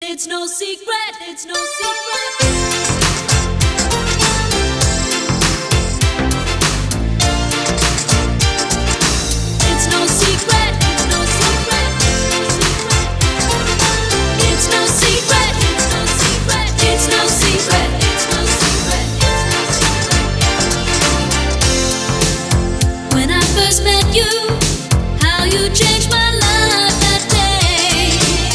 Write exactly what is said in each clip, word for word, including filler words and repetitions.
It's no secret, it's no secret. It's no secret, it's no secret. It's no secret, it's no secret. It's no secret, it's no secret. When I first met you, how you changed my life that day.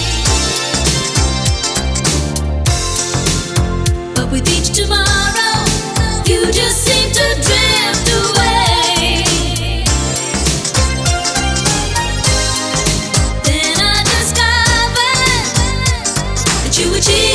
But with each tomorrow, you just seem to drift away. Then I discovered that you were cheating.